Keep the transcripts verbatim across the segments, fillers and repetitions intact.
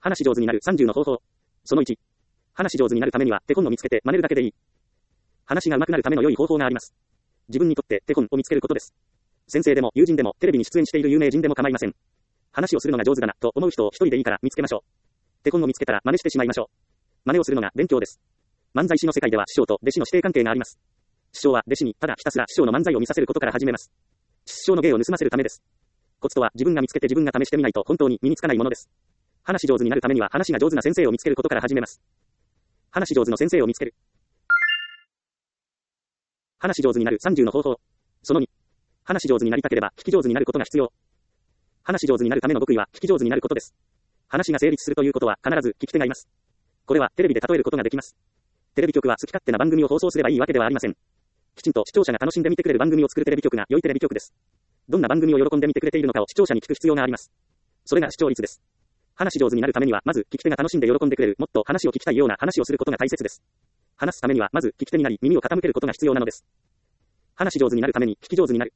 話し上手になるさんじゅうの方法。そのいち。話し上手になるためには手本を見つけて真似るだけでいい。話が上手くなるための良い方法があります。自分にとって手本を見つけることです。先生でも友人でもテレビに出演している有名人でも構いません。話をするのが上手だなと思う人を一人でいいから見つけましょう。手本を見つけたら真似してしまいましょう。真似をするのが勉強です。漫才師の世界では師匠と弟子の師弟関係があります。師匠は弟子にただひたすら師匠の漫才を見させることから始めます。師匠の芸を盗ませるためです。コツとは自分が見つけて自分が試してみないと本当に身につかないものです。話し上手になるためには話が上手な先生を見つけることから始めます。話し上手の先生を見つける。話し上手になるさんじゅうの方法。そのに。話し上手になりたければ聞き上手になることが必要。話し上手になるための極意は聞き上手になることです。話が成立するということは必ず聞き手がいます。これはテレビで例えることができます。テレビ局は好き勝手な番組を放送すればいいわけではありません。きちんと視聴者が楽しんで見てくれる番組を作るテレビ局が良いテレビ局です。どんな番組を喜んで見てくれているのかを視聴者に聞く必要があります。それが視聴率です。話し上手になるためにはまず聞き手が楽しんで喜んでくれる、もっと話を聞きたいような話をすることが大切です。話すためにはまず聞き手になり耳を傾けることが必要なのです。話し上手になるために聞き上手になる。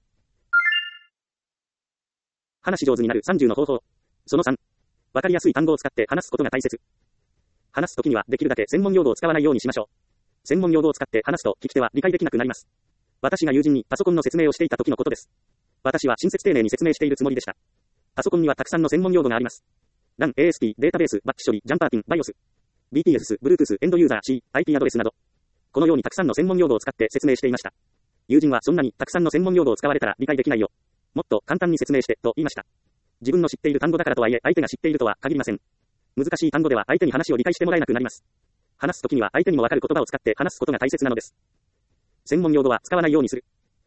話し上手になるさんじゅうの方法。そのさん。わかりやすい単語を使って話すことが大切。話すときにはできるだけ専門用語を使わないようにしましょう。専門用語を使って話すと聞き手は理解できなくなります。私が友人にパソコンの説明をしていた時のことです。私は親切丁寧に説明しているつもりでした。パソコンにはたくさんの専門用語があります。ラン、エーエスピー、データベース、バッチ処理、ジャンパーピン、バイオス、ビーティーエス、Bluetooth、エンドユーザー C、アイピー アドレスなど。このようにたくさんの専門用語を使って説明していました。友人はそんなにたくさんの専門用語を使われたら理解できないよ。もっと簡単に説明して、と言いました。自分の知っている単語だからとはいえ、相手が知っているとは限りません。難しい単語では相手に話を理解してもらえなくなります。話すときには相手にもわかる言葉を使って話すことが大切なのです。専門用語は使わないようにする。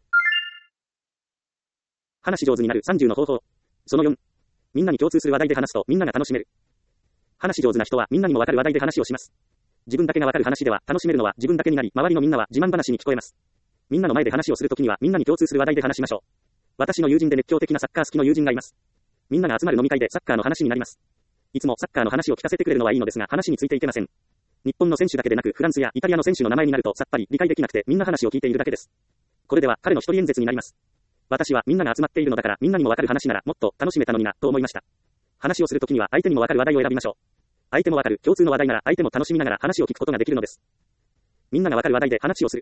話し上手になるさんじゅうの方法。そのよん。みんなに共通する話題で話すとみんなが楽しめる。話し上手な人はみんなにもわかる話題で話をします。自分だけがわかる話では楽しめるのは自分だけになり、周りのみんなは自慢話に聞こえます。みんなの前で話をするときにはみんなに共通する話題で話しましょう。私の友人で熱狂的なサッカー好きの友人がいます。みんなが集まる飲み会でサッカーの話になります。いつもサッカーの話を聞かせてくれるのはいいのですが話についていけません。日本の選手だけでなくフランスやイタリアの選手の名前になるとさっぱり理解できなくてみんな話を聞いているだけです。これでは彼の一人演説になります。私はみんなが集まっているのだからみんなにもわかる話ならもっと楽しめたのになと思いました。話をするときには相手にもわかる話題を選びましょう。相手もわかる共通の話題なら相手も楽しみながら話を聞くことができるのです。みんながわかる話題で話をする。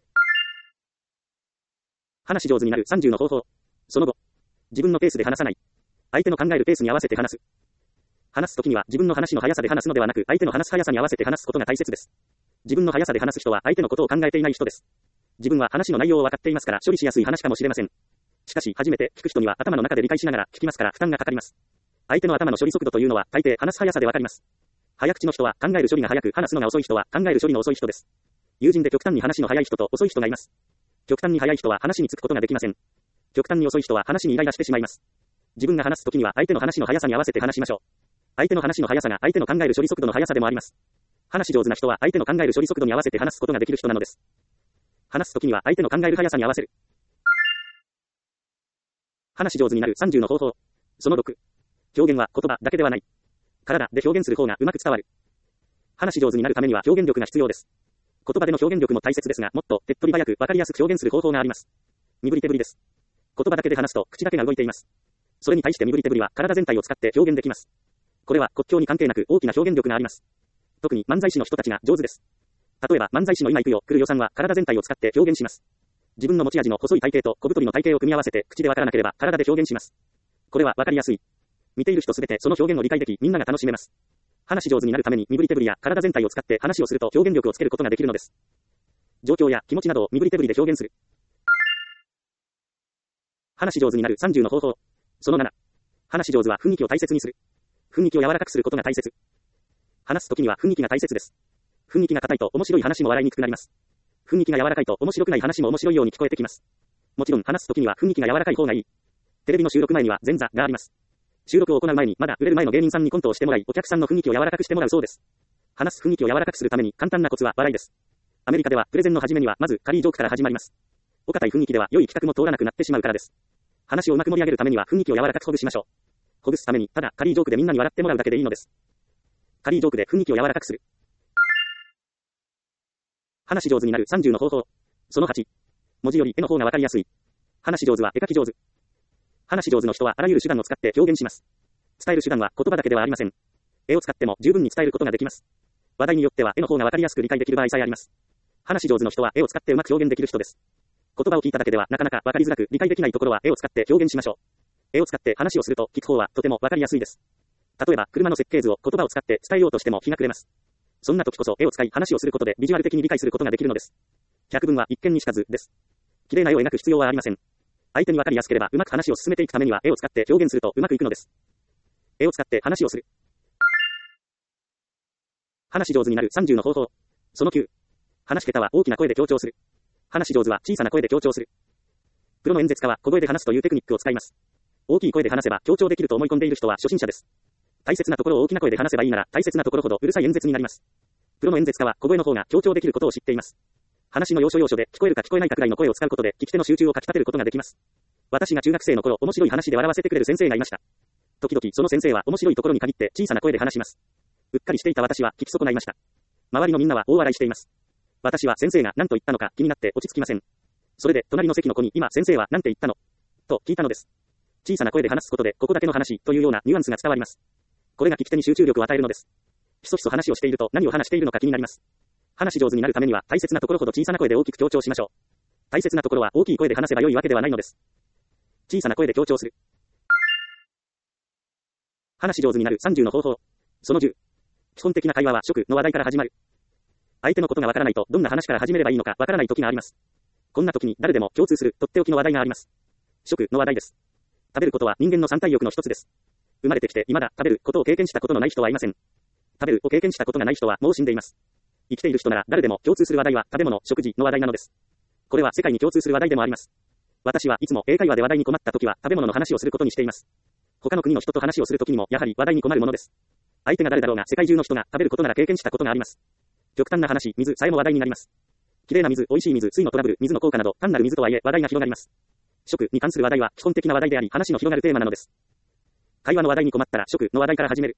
話し上手になるさんじゅうの方法。その後。自分のペースで話さない。相手の考えるペースに合わせて話す。話すときには自分の話の速さで話すのではなく相手の話す速さに合わせて話すことが大切です。自分の速さで話す人は相手のことを考えていない人です。自分は話の内容を分かっていますから処理しやすい話かもしれません。しかし初めて聞く人には頭の中で理解しながら聞きますから負担がかかります。相手の頭の処理速度というのは大抵話す速さでわかります。早口の人は考える処理が早く話すのが遅い人は考える処理の遅い人です。友人で極端に話の早い人と遅い人がいます。極端に早い人は話につくことができません。極端に遅い人は話にイライラしてしまいます。自分が話すときには相手の話の速さに合わせて話しましょう。相手の話の速さが相手の考える処理速度の速さでもあります。話し上手な人は相手の考える処理速度に合わせて話すことができる人なのです。話すときには相手の考える速さに合わせる。話し上手になるさんじゅうの方法。そのろく。表現は言葉だけではない。体で表現する方がうまく伝わる。話し上手になるためには表現力が必要です。言葉での表現力も大切ですが、もっと手っ取り早くわかりやすく表現する方法があります。身振り手振りです。言葉だけで話すと口だけが動いています。それに対して身振り手振りは体全体を使って表現できます。これは国境に関係なく大きな表現力があります。特に漫才師の人たちが上手です。例えば漫才師の今行くよ、来るよさんは体全体を使って表現します。自分の持ち味の細い体型と小太りの体型を組み合わせて口でわからなければ体で表現します。これはわかりやすい。見ている人すべてその表現を理解でき、みんなが楽しめます。話し上手になるために身振り手振りや体全体を使って話をすると表現力をつけることができるのです。状況や気持ちなどを身振り手振りで表現する。話し上手になるさんじゅうの方法。そのなな。話し上手は雰囲気を大切にする。雰囲気を柔らかくすることが大切。話すときには雰囲気が大切です。雰囲気が硬いと面白い話も笑いにくくなります。雰囲気が柔らかいと面白くない話も面白いように聞こえてきます。もちろん話すときには雰囲気が柔らかい方がいい。テレビの収録前には前座があります。収録を行う前にまだ売れる前の芸人さんにコントをしてもらい、お客さんの雰囲気を柔らかくしてもらうそうです。話す雰囲気を柔らかくするために簡単なコツは笑いです。アメリカではプレゼンの始めにはまずカリージョークから始まります。お堅い雰囲気では良い企画も通らなくなってしまうからです。話をうまく盛り上げるためには雰囲気を柔らかくほぐしましょう。ほぐすためにただカリージョークでみんなに笑ってもらうだけでいいのです。カリージョークで雰囲気を柔らかくする。話し上手になるさんじゅうの方法。そのはち。文字より絵の方がわかりやすい。話し上手は絵描き上手。話し上手の人はあらゆる手段を使って表現します。伝える手段は言葉だけではありません。 絵を使っても十分に伝えることができます。話題によっては絵の方がわかりやすく理解できる場合さえあります。話し上手の人は絵を使ってうまく表現できる人です。言葉を聞いただけではなかなかわかりづらく理解できないところは絵を使って表現しましょう。絵を使って話をすると聞く方はとてもわかりやすいです。例えば車の設計図を言葉を使って伝えようとしても日が暮れます。そんな時こそ絵を使い話をすることでビジュアル的に理解することができるのです。百聞は一見にしかずです。綺麗な絵を描く必要はありません。相手にわかりやすければうまく話を進めていくためには絵を使って表現するとうまくいくのです。絵を使って話をする。話し上手になるさんじゅうの方法。そのきゅう。話し下手は大きな声で強調する。話し上手は小さな声で強調する。プロの演説家は小声で話すというテクニックを使います。大きい声で話せば強調できると思い込んでいる人は初心者です。大切なところを大きな声で話せばいいなら大切なところほどうるさい演説になります。プロの演説家は小声の方が強調できることを知っています。話の要所要所で聞こえるか聞こえないかくらいの声を使うことで聞き手の集中をかき立てることができます。私が中学生の頃面白い話で笑わせてくれる先生がいました。時々その先生は面白いところに限って小さな声で話します。うっかりしていた私は聞き損ないました。周りのみんなは大笑いしています。私は先生が何と言ったのか気になって落ち着きません。それで隣の席の子に今先生は何て言ったのと聞いたのです。小さな声で話すことでここだけの話というようなニュアンスが伝わります。これが聞き手に集中力を与えるのです。ひそひそ話をしていると何を話しているのか気になります。話し上手になるためには大切なところほど小さな声で大きく強調しましょう。大切なところは大きい声で話せば良いわけではないのです。小さな声で強調する。話し上手になるさんじゅうの方法。そのじゅう。基本的な会話は食の話題から始まる。相手のことがわからないとどんな話から始めればいいのかわからない時があります。こんな時に誰でも共通するとっておきの話題があります。食の話題です。食べることは人間の三大欲の一つです。生まれてきて未だ食べることを経験したことのない人はいません。食べるを経験したことがない人はもう死んでいます。生きている人なら誰でも共通する話題は食べ物、食事の話題なのです。これは世界に共通する話題でもあります。私はいつも英会話で話題に困った時は食べ物の話をすることにしています。他の国の人と話をする時にもやはり話題に困るものです。相手が誰だろうが世界中の人が食べることなら経験したことがあります。極端な話、水さえも話題になります。綺麗な水、美味しい水、水のトラブル、水の効果など単なる水とはいえ話題が広がります。食に関する話題は基本的な話題であり話の広がるテーマなのです。会話の話題に困ったら食の話題から始める。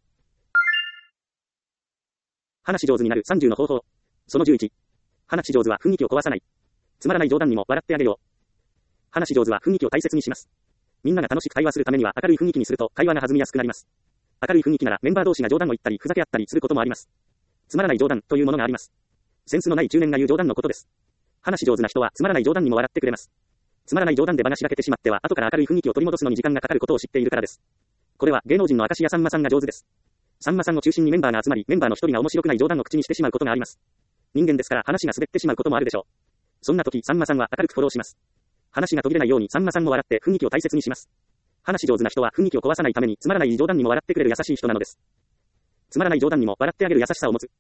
話し上手になるさんじゅうの方法。そのじゅういち。話し上手は雰囲気を壊さない。つまらない冗談にも笑ってあげよう。話し上手は雰囲気を大切にします。みんなが楽しく会話するためには明るい雰囲気にすると会話が弾みやすくなります。明るい雰囲気ならメンバー同士が冗談を言ったりふざけ合ったりすることもあります。つまらない冗談というものがあります。センスのない中年が言う冗談のことです。話し上手な人はつまらない冗談にも笑ってくれます。つまらない冗談で場がしらけてしまっては後から明るい雰囲気を取り戻すのに時間がかかることを知っているからです。これは芸能人の明石家さんまさんが上手です。さんまさんを中心にメンバーが集まり、メンバーの一人が面白くない冗談を口にしてしまうことがあります。人間ですから話が滑ってしまうこともあるでしょう。そんな時、さんまさんは明るくフォローします。話が途切れないようにさんまさんも笑って雰囲気を大切にします。話し上手な人は雰囲気を壊さないためにつまらない冗談にも笑ってくれる優しい人なのです。つまらない冗談にも笑ってあげる優しさを持つ。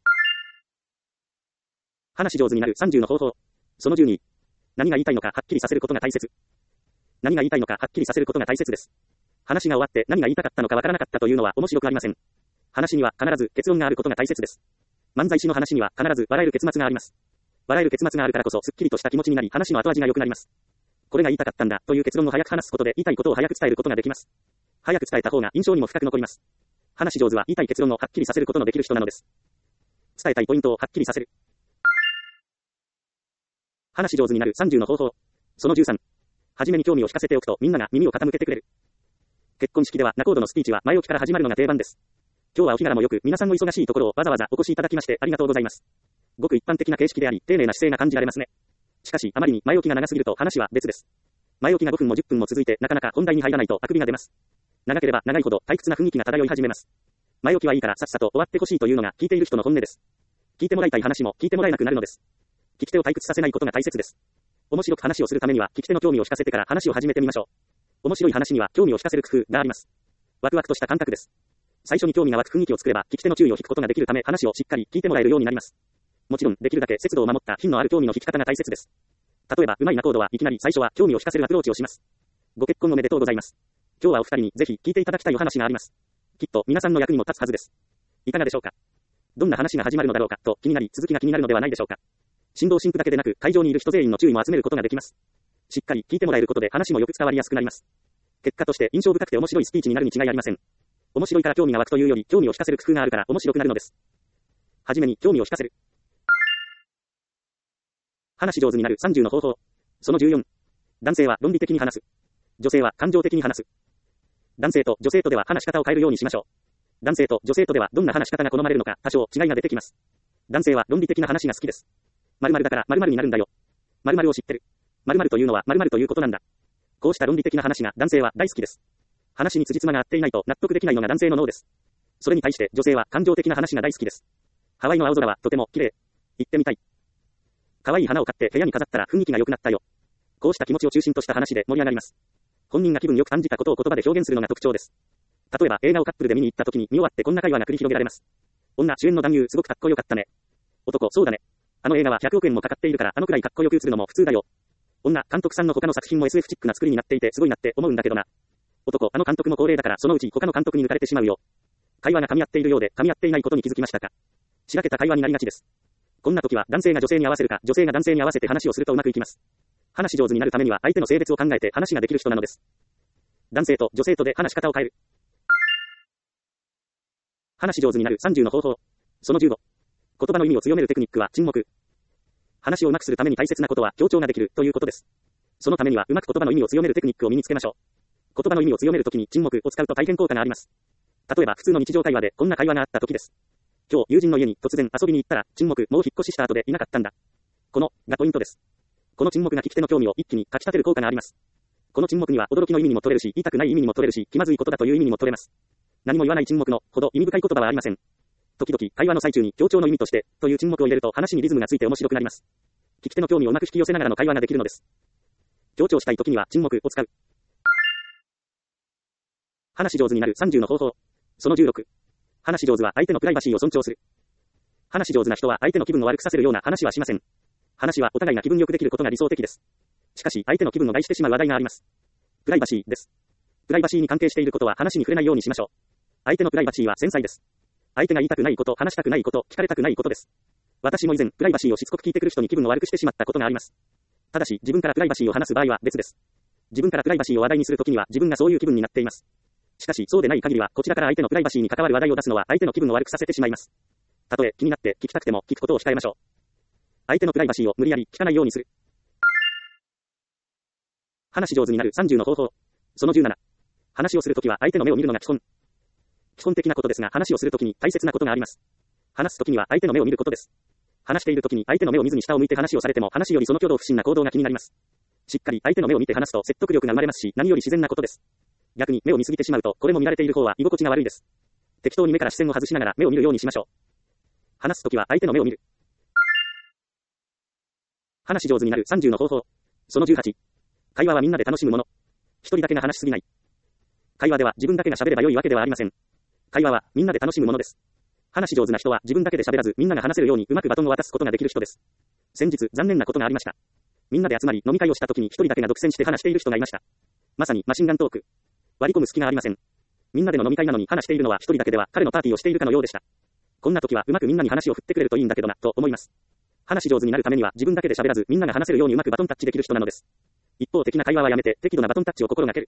話し上手になるさんじゅうの方法。そのじゅうに。何が言いたいのかはっきりさせることが大切。何が言いたいのかはっきりさせることが大切です。話が終わって何が言いたかったのかわからなかったというのは面白くありません。話には必ず結論があることが大切です。漫才師の話には必ず笑える結末があります。笑える結末があるからこそすっきりとした気持ちになり話の後味が良くなります。これが言いたかったんだという結論を早く話すことで言いたいことを早く伝えることができます。早く伝えた方が印象にも深く残ります。話し上手は言いたい結論をはっきりさせることのできる人なのです。伝えたいポイントをはっきりさせる。話し上手になるさんじゅうの方法。そのじゅうさん。はじめに興味を引かせておくとみんなが耳を傾けてくれる。結婚式では仲人のスピーチは前置きから始まるのが定番です。今日はお日柄もよく皆さんの忙しいところをわざわざお越しいただきましてありがとうございます。ごく一般的な形式であり丁寧な姿勢が感じられますね。しかしあまりに前置きが長すぎると話は別です。前置きがごふんもじゅっぷんも続いてなかなか本題に入らないとあくびが出ます。長ければ長いほど退屈な雰囲気が漂い始めます。前置きはいいからさっさと終わってほしいというのが聞いている人の本音です。聞いてもらいたい話も聞いてもらえなくなるのです。聞き手を退屈させないことが大切です。面白く話をするためには聞き手の興味を引かせてから話を始めてみましょう。面白い話には興味を引かせる工夫があります。ワクワクとした感覚です。最初に興味が湧く雰囲気を作れば聞き手の注意を引くことができるため話をしっかり聞いてもらえるようになります。もちろんできるだけ節度を守った品のある興味の引き方が大切です。例えばうまい仲人はいきなり最初は興味を引かせるアプローチをします。ご結婚おめでとうございます。今日はお二人にぜひ聞いていただきたいお話があります。きっと皆さんの役にも立つはずです。いかがでしょうか。どんな話が始まるのだろうかと気になり続きが気になるのではないでしょうか。新郎新婦だけでなく会場にいる人全員の注意も集めることができます。しっかり聞いてもらえることで話もよく伝わりやすくなります。結果として印象深くて面白いスピーチになるに違いありません。面白いから興味が湧くというより興味を引かせる工夫があるから面白くなるのです。はじめに興味を引かせる。話し上手になるさんじゅうの方法。そのじゅうよん。男性は論理的に話す。女性は感情的に話す。男性と女性とでは話し方を変えるようにしましょう。 男性と女性とではどんな話し方が好まれるのか多少違いが出てきます。男性は論理的な話が好きです。〇〇だから〇〇になるんだよ。〇〇を知ってる。〇〇というのは〇〇ということなんだ。こうした論理的な話が男性は大好きです。話に辻褄が合っていないと納得できないのが男性の脳です。それに対して女性は感情的な話が大好きです。ハワイの青空はとても綺麗。行ってみたい。可愛い花を買って部屋に飾ったら雰囲気が良くなったよ。こうした気持ちを中心とした話で盛り上がります。本人が気分よく感じたことを言葉で表現するのが特徴です。例えば映画をカップルで見に行った時に見終わってこんな会話が繰り広げられます。女主演の男優すごくかっこよかったね。男そうだね。あの映画はひゃくおくえんもかかっているからあのくらいかっこよく映るのも普通だよ。女監督さんの他の作品も エスエフ チックな作りになっていてすごいなって思うんだけどな。男あの監督も高齢だからそのうち他の監督に抜かれてしまうよ。会話が噛み合っているようで噛み合っていないことに気づきましたか。しらけた会話になりがちです。こんな時は男性が女性に合わせるか女性が男性に合わせて話をするとうまくいきます。話上手になるためには相手の性別を考えて話ができる人なのです。男性と女性とで話し方を変える。話上手になるさんじゅうの方法。そのじゅうご。言葉の意味を強めるテクニックは沈黙。話をうまくするために大切なことは強調ができるということです。そのためにはうまく言葉の意味を強めるテクニックを身につけましょう。言葉の意味を強めるときに沈黙を使うと大変効果があります。例えば普通の日常会話でこんな会話があったときです。今日友人の家に突然遊びに行ったら沈黙もう引っ越しした後でいなかったんだ。このがポイントです。この沈黙が聞き手の興味を一気にかき立てる効果があります。この沈黙には驚きの意味にも取れるし言いたくない意味にも取れるし気まずいことだという意味にも取れます。何も言わない沈黙のほど意味深い言葉はありません。時々会話の最中に強調の意味としてという沈黙を入れると話にリズムがついて面白くなります。聞き手の興味をうまく引き寄せながらの会話ができるのです。強調したい時には沈黙を使う。話上手になるさんじゅうの方法。そのじゅうろく。話上手は相手のプライバシーを尊重する。話上手な人は相手の気分を悪くさせるような話はしません。話はお互いが気分よくできることが理想的です。しかし相手の気分を害してしまう話題があります。プライバシーです。プライバシーに関係していることは話に触れないようにしましょう。相手のプライバシーは繊細です。相手が言いたくないこと、話したくないこと、聞かれたくないことです。私も以前、プライバシーをしつこく聞いてくる人に気分を悪くしてしまったことがあります。ただし、自分からプライバシーを話す場合は別です。自分からプライバシーを話題にするときには自分がそういう気分になっています。しかし、そうでない限りは、こちらから相手のプライバシーに関わる話題を出すのは相手の気分を悪くさせてしまいます。たとえ気になって聞きたくても聞くことを控えましょう。相手のプライバシーを無理やり聞かないようにする。話上手になるさんじゅうの方法。そのじゅうなな。話をするときは相手の目を見るのが基本。基本的なことですが話をするときに大切なことがあります。話すときには相手の目を見ることです。話しているときに相手の目を見ずに下を向いて話をされても話よりその挙動不審な行動が気になります。しっかり相手の目を見て話すと説得力が生まれますし何より自然なことです。逆に目を見すぎてしまうとこれも見られている方は居心地が悪いです。適当に目から視線を外しながら目を見るようにしましょう。話すときは相手の目を見る。話上手になるさんじゅうの方法。そのじゅうはち。会話はみんなで楽しむもの。一人だけが話しすぎない。会話では自分だけが喋れば良いわけではありません。会話はみんなで楽しむものです。話上手な人は自分だけで喋らずみんなが話せるようにうまくバトンを渡すことができる人です。先日残念なことがありました。みんなで集まり飲み会をした時に一人だけが独占して話している人がいました。まさにマシンガントーク。割り込む隙がありません。みんなでの飲み会なのに話しているのは一人だけでは彼のパーティーをしているかのようでした。こんな時はうまくみんなに話を振ってくれるといいんだけどなと思います。話上手になるためには自分だけで喋らずみんなが話せるようにうまくバトンタッチできる人なのです。一方的な会話はやめて適度なバトンタッチを心がける。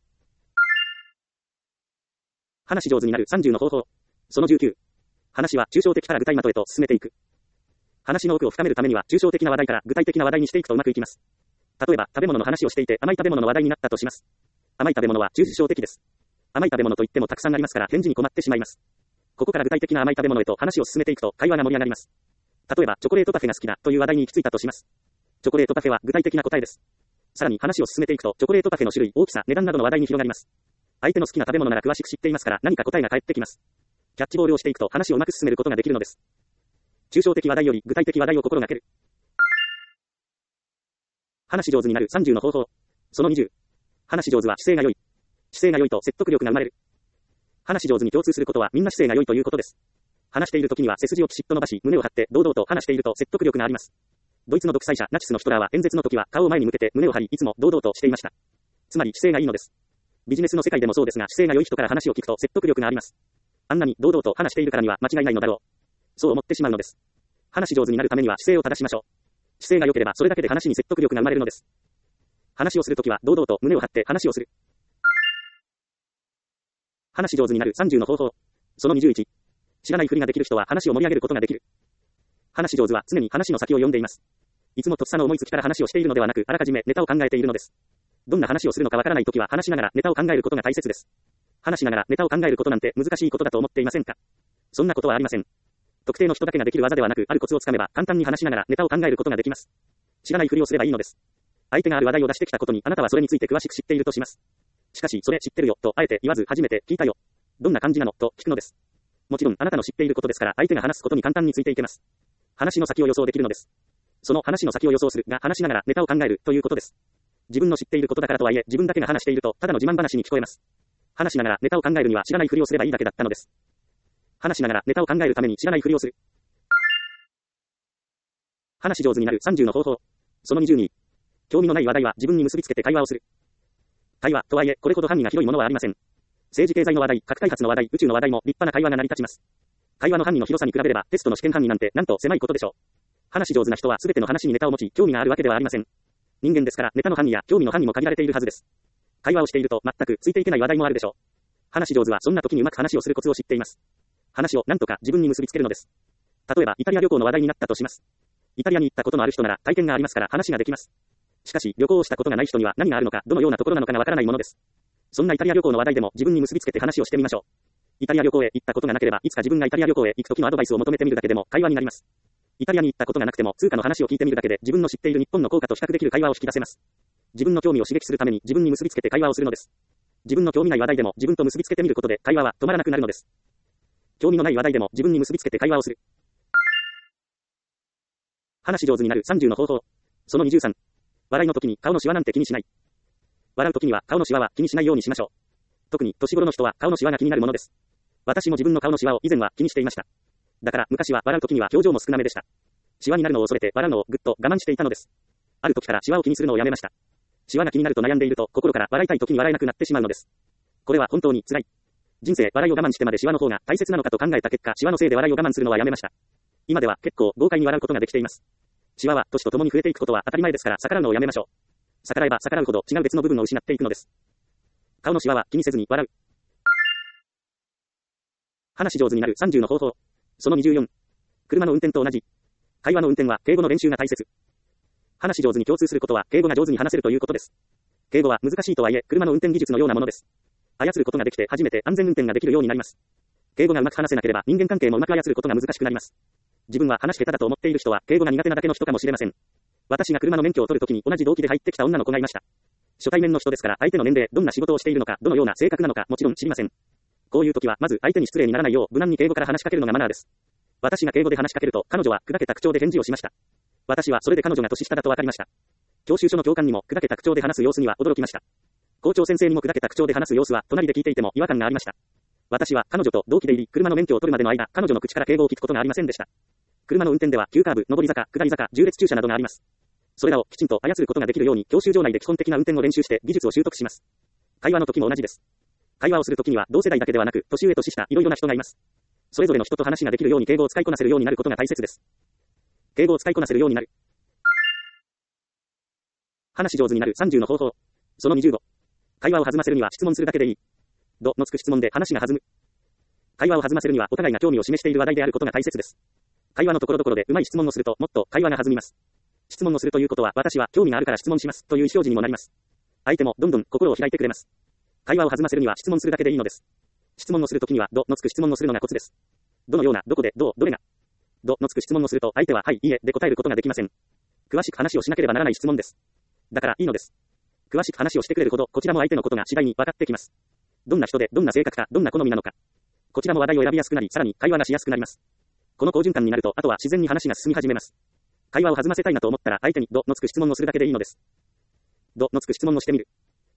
話上手になるさんじゅうの方法。そのじゅうきゅう。話は抽象的から具体的へと進めていく。話の奥を深めるためには抽象的な話題から具体的な話題にしていくとうまくいきます。例えば食べ物の話をしていて甘い食べ物の話題になったとします。甘い食べ物は抽象的です。甘い食べ物といってもたくさんありますから返事に困ってしまいます。ここから具体的な甘い食べ物へと話を進めていくと会話が盛り上がります。例えばチョコレートパフェが好きだという話題に行き着いたとします。チョコレートパフェは具体的な答えです。さらに話を進めていくとチョコレートパフェの種類、大きさ、値段などの話題に広がります。相手の好きな食べ物なら詳しく知っていますから何か答えが返ってきます。キャッチボールをしていくと話をうまく進めることができるのです。抽象的話題より具体的話題を心がける。話上手になるさんじゅうの方法。そのにじゅう。話上手は姿勢が良い。姿勢が良いと説得力が生まれる。話上手に共通することはみんな姿勢が良いということです。話している時には背筋をピシッと伸ばし胸を張って堂々と話していると説得力があります。ドイツの独裁者ナチスのヒトラーは演説の時は顔を前に向けて胸を張りいつも堂々としていました。つまり姿勢がいいのです。ビジネスの世界でもそうですが姿勢が良い人から話を聞くと説得力があります。あんなに堂々と話しているからには間違いないのだろう。そう思ってしまうのです。話上手になるためには姿勢を正しましょう。姿勢が良ければそれだけで話に説得力が生まれるのです。話をするときは堂々と胸を張って話をする。話上手になるさんじゅうの方法。そのにじゅういち。知らないふりができる人は話を盛り上げることができる。話上手は常に話の先を読んでいます。いつもとっさの思いつきから話をしているのではなく、あらかじめネタを考えているのです。どんな話をするのかわからないときは話しながらネタを考えることが大切です。 話しながらネタを考えることなんて難しいことだと思っていませんか？そんなことはありません。特定の人だけができる技ではなく、あるコツをつかめば簡単に話しながらネタを考えることができます。知らないふりをすればいいのです。相手がある話題を出してきたことにあなたはそれについて詳しく知っているとします。しかし、それ知ってるよとあえて言わず初めて聞いたよ。どんな感じなのと聞くのです。もちろんあなたの知っていることですから相手が話すことに簡単についていけます。話の先を予想できるのです。その話の先を予想するが話しながらネタを考えるということです。自分の知っていることだからとはいえ自分だけが話しているとただの自慢話に聞こえます。話しながらネタを考えるには知らないふりをすればいいだけだったのです。話しながらネタを考えるために知らないふりをする。話し上手になるさんじゅうの方法。そのにじゅうに。興味のない話題は自分に結びつけて会話をする。会話とはいえこれほど範囲が広いものはありません。政治経済の話題、核開発の話題、宇宙の話題も立派な会話が成り立ちます。会話の範囲の広さに比べればテストの試験範囲なんてなんと狭いことでしょう。話し上手な人はすべての話にネタを持ち興味があるわけではありません。人間ですからネタの範囲や興味の範囲も限られているはずです。会話をしていると全くついていけない話題もあるでしょう。話し上手はそんな時にうまく話をするコツを知っています。話を何とか自分に結びつけるのです。例えばイタリア旅行の話題になったとします。イタリアに行ったことのある人なら体験がありますから話ができます。しかし旅行をしたことがない人には何があるのかどのようなところなのかがわからないものです。そんなイタリア旅行の話題でも自分に結びつけて話をしてみましょう。イタリア旅行へ行ったことがなければいつか自分がイタリア旅行へ行く時のアドバイスを求めてみるだけでも会話になります。イタリアに行ったことがなくても通貨の話を聞いてみるだけで自分の知っている日本の効果と比較できる会話を引き出せます。自分の興味を刺激するために自分に結びつけて会話をするのです。自分の興味ない話題でも自分と結びつけてみることで会話は止まらなくなるのです。興味のない話題でも自分に結びつけて会話をする。話し上手になるさんじゅうの方法。そのにじゅうさん。笑いの時に顔のシワなんて気にしない。笑う時には顔のシワは気にしないようにしましょう。特に年頃の人は顔のシワが気になるものです。私も自分の顔のシワを以前は気にしていました。だから昔は笑う時には表情も少なめでした。シワになるのを恐れて笑うのをぐっと我慢していたのです。ある時からシワを気にするのをやめました。シワが気になると悩んでいると心から笑いたい時に笑えなくなってしまうのです。これは本当に辛い。人生笑いを我慢してまでシワの方が大切なのかと考えた結果、シワのせいで笑いを我慢するのはやめました。今では結構豪快に笑うことができています。シワは年とともに増えていくことは当たり前ですから逆らうのをやめましょう。逆らえば逆らうほど違う別の部分を失っていくのです。顔のシワは気にせずに笑う。話し上手になるさんじゅうの方法。そのにじゅうよん。車の運転と同じ。会話の運転は敬語の練習が大切。話し上手に共通することは敬語が上手に話せるということです。敬語は難しいとはいえ車の運転技術のようなものです。操ることができて初めて安全運転ができるようになります。敬語がうまく話せなければ人間関係もうまく操ることが難しくなります。自分は話し下手だと思っている人は敬語が苦手なだけの人かもしれません。私が車の免許を取るときに同じ動機で入ってきた女の子がいました。初対面の人ですから相手の年齢、どんな仕事をしているのか、どのような性格なのかもちろん知りません。こういう時はまず相手に失礼にならないよう無難に敬語から話しかけるのがマナーです。私が敬語で話しかけると彼女は砕けた口調で返事をしました。私はそれで彼女が年下だと分かりました。教習所の教官にも砕けた口調で話す様子には驚きました。校長先生にも砕けた口調で話す様子は隣で聞いていても違和感がありました。私は彼女と同期で入り車の免許を取るまでの間、彼女の口から敬語を聞くことがありませんでした。車の運転では急カーブ、上り坂、下り坂、縦列駐車などがあります。それらをきちんと操ることができるように教習所内で基本的な運転を練習して技術を習得します。会話の時も同じです。会話をする時には同世代だけではなく年上年下いろいろな人がいます。それぞれの人と話ができるように敬語を使いこなせるようになることが大切です。敬語を使いこなせるようになる。話し上手になるさんじゅうの方法。そのにじゅうご。会話を弾ませるには質問するだけでいい。どのつく質問で話が弾む。会話を弾ませるにはお互いが興味を示している話題であることが大切です。会話のところどころでうまい質問をするともっと会話が弾みます。質問をするということは私は興味があるから質問しますという意思表示にもなります。相手もどんどん心を開いてくれます。会話を弾ませるには質問するだけでいいのです。質問をするときにはどのつく質問をするのがコツです。どのような、どこで、どう、どれが。どのつく質問をすると相手ははい、いいえで答えることができません。詳しく話をしなければならない質問です。だからいいのです。詳しく話をしてくれるほどこちらも相手のことが次第に分かってきます。どんな人でどんな性格かどんな好みなのか。こちらも話題を選びやすくなりさらに会話がしやすくなります。この好循環になるとあとは自然に話が進み始めます。会話を弾ませたいなと思ったら相手にどのつく質問をするだけでいいのです。どのつく質問をしてみる。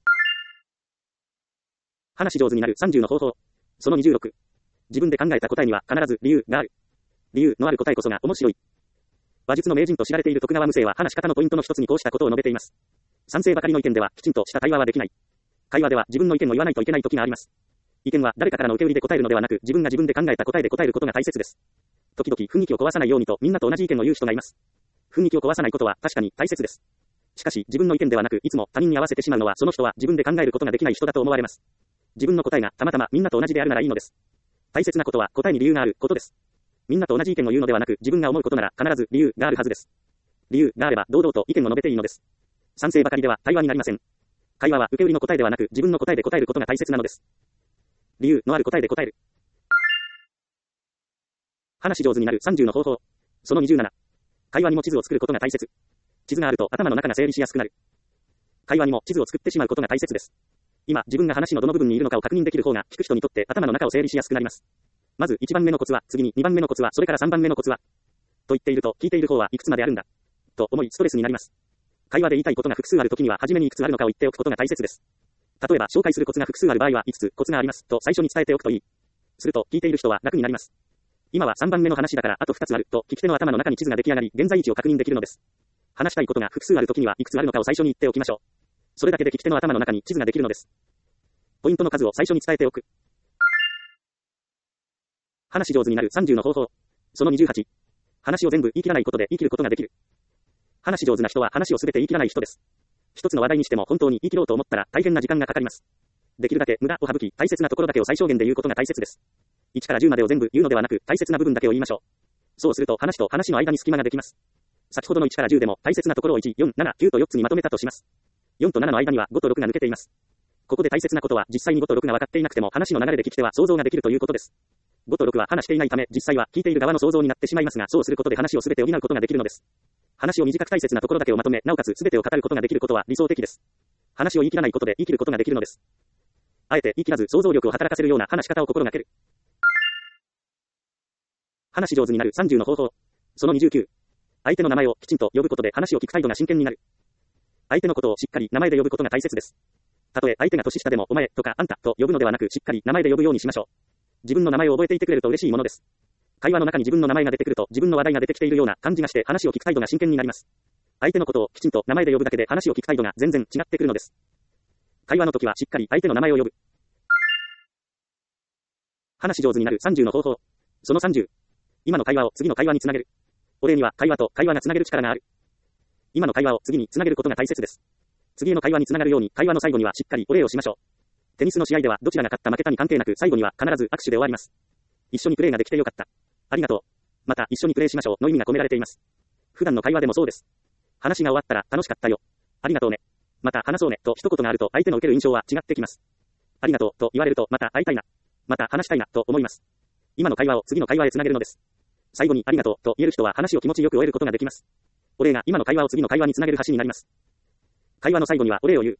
話し上手になるさんじゅうの方法。そのにじゅうろく。自分で考えた答えには必ず理由がある。理由のある答えこそが面白い。話術の名人と知られている徳川無生は話し方のポイントの一つにこうしたことを述べています。賛成ばかりの意見ではきちんとした会話はできない。会話では自分の意見を言わないといけない時があります。意見は誰かからの受け売りで答えるのではなく自分が自分で考えた答えで答えることが大切です。時々雰囲気を壊さないようにとみんなと同じ意見を言う人がいます。雰囲気を壊さないことは確かに大切です。しかし自分の意見ではなくいつも他人に合わせてしまうのはその人は自分で考えることができない人だと思われます。自分の答えがたまたまみんなと同じであるならいいのです。大切なことは答えに理由があることです。みんなと同じ意見を言うのではなく自分が思うことなら必ず理由があるはずです。理由があれば堂々と意見を述べていいのです。賛成ばかりでは対話になりません。会話は受け売りの答えではなく自分の答えで答えることが大切なのです。 理由のある答えで答える。話し上手になるさんじゅうの方法。そのにじゅうなな。会話にも地図を作ることが大切。地図があると頭の中が整理しやすくなる。会話にも地図を作ってしまうことが大切です。今、自分が話のどの部分にいるのかを確認できる方が、聞く人にとって頭の中を整理しやすくなります。まずいちばんめのコツは、次ににばんめのコツは、それからさんばんめのコツは。と言っていると、聞いている方はいくつまであるんだ。と思いストレスになります。会話で言いたいことが複数あるときには、初めにいくつあるのかを言っておくことが大切です。例えば、紹介するコツが複数ある場合はいつつコツがあります、と最初に伝えておくといい。すると、聞いている人は楽になります。今はさんばんめの話だからあとふたつある、と聞き手の頭の中に地図が出来上がり、現在位置を確認できるのです。話したいことが複数あるときにはいくつあるのかを最初に言っておきましょう。それだけで聞き手の頭の中に地図ができるのです。ポイントの数を最初に伝えておく。話し上手になるさんじゅうの方法。そのにじゅうはち。話を全部言い切らないことで言い切ることができる。話し上手な人は話をすべて言い切らない人です。一つの話題にしても本当に言い切ろうと思ったら大変な時間がかかります。できるだけ無駄を省き、大切なところだけを最小限で言うことが大切です。いちからじゅうまでを全部言うのではなく、大切な部分だけを言いましょう。そうすると話と話の間に隙間ができます。先ほどのいちからじゅうでも大切なところをいち、よん、なな、きゅうとよっつにまとめたとします。よんとななの間にはごとろくが抜けています。ここで大切なことは実際にごとろくが分かっていなくても話の流れで聞き手は想像ができるということです。ごとろくは話していないため実際は聞いている側の想像になってしまいますが、そうすることで話をすべて補うことができるのです。話を短く大切なところだけをまとめ、なおかつすべてを語ることができることは理想的です。話を言い切らないことで言い切ることができるのです。あえて言い切らず想像力を働かせるような話し方を心がける。話し上手になるさんじゅうの方法。そのにじゅうきゅう。相手の名前をきちんと呼ぶことで話を聞く態度が真剣になる。相手のことをしっかり名前で呼ぶことが大切です。たとえ相手が年下でもお前とかあんたと呼ぶのではなく、しっかり名前で呼ぶようにしましょう。自分の名前を覚えていてくれると嬉しいものです。会話の中に自分の名前が出てくると自分の話題が出てきているような感じがして話を聞く態度が真剣になります。相手のことをきちんと名前で呼ぶだけで話を聞く態度が全然違ってくるのです。会話の時はしっかり相手の名前を呼ぶ。話し上手になるさんじゅうの方法。そのさんじゅう。今の会話を次の会話につなげる。お礼には会話と会話がつなげる力がある。今の会話を次につなげることが大切です。次の会話につながるように会話の最後にはしっかりお礼をしましょう。テニスの試合ではどちらが勝った負けたに関係なく最後には必ず握手で終わります。一緒にプレーができてよかった。ありがとう。また一緒にプレーしましょうの意味が込められています。普段の会話でもそうです。話が終わったら楽しかったよ。ありがとうね。また話そうねと一言があると相手の受ける印象は違ってきます。ありがとうと言われるとまた会いたいな。また話したいなと思います。今の会話を次の会話へつなげるのです。最後にありがとうと言える人は話を気持ちよく終えることができます。お礼が今の会話を次の会話につなげる橋になります。会話の最後にはお礼を言う。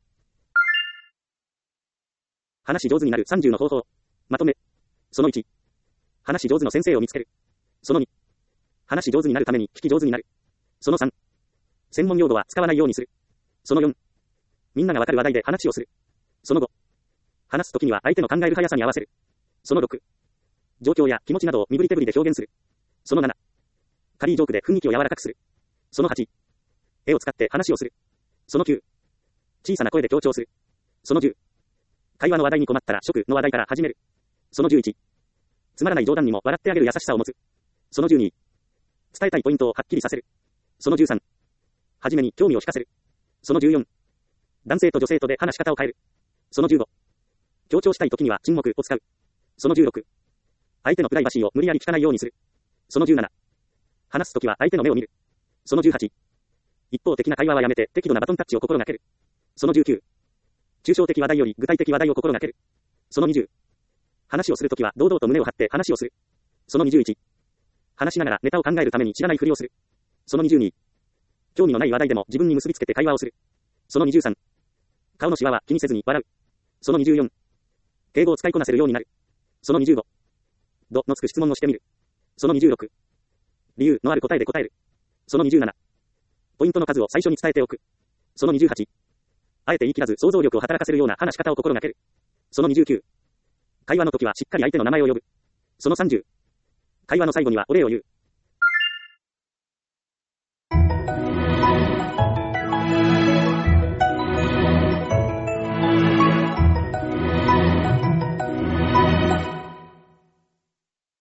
話し上手になるさんじゅうの方法。まとめ。そのいち。話し上手の先生を見つける。そのに。話し上手になるために聞き上手になる。そのさん。専門用語は使わないようにする。そのよん。みんながわかる話題で話をする。そのご。話すときには相手の考える速さに合わせる。そのろく。状況や気持ちなどを身振り手振りで表現する。そのなな。軽いジョークで雰囲気を柔らかくする。そのはち。絵を使って話をする。そのきゅう。小さな声で強調する。そのじゅう。会話の話題に困ったら食の話題から始める。そのじゅういち。つまらない冗談にも笑ってあげる優しさを持つ。そのじゅうに。伝えたいポイントをはっきりさせる。そのじゅうさん。はじめに興味を引かせる。そのじゅうよん。男性と女性とで話し方を変える。そのじゅうご。強調したい時には沈黙を使う。そのじゅうろく。相手のプライバシーを無理やり聞かないようにする。そのじゅうなな。話すときは相手の目を見る。そのじゅうはち。一方的な会話はやめて適度なバトンタッチを心がける。そのじゅうきゅう。抽象的話題より具体的話題を心がける。そのにじゅう。話をするときは堂々と胸を張って話をする。そのにじゅういち。話しながらネタを考えるために知らないふりをする。そのにじゅうに。興味のない話題でも自分に結びつけて会話をする。そのにじゅうさん。顔のシワは気にせずに笑う。そのにじゅうよん。敬語を使いこなせるようになる。そのにじゅうご。どのつく質問をしてみる。そのにじゅうろく。理由のある答えで答える。そのにじゅうなな。ポイントの数を最初に伝えておく。そのにじゅうはち。あえて言い切らず想像力を働かせるような話し方を心がける。そのにじゅうきゅう。会話の時はしっかり相手の名前を呼ぶ。そのさんじゅう。会話の最後にはお礼を言う。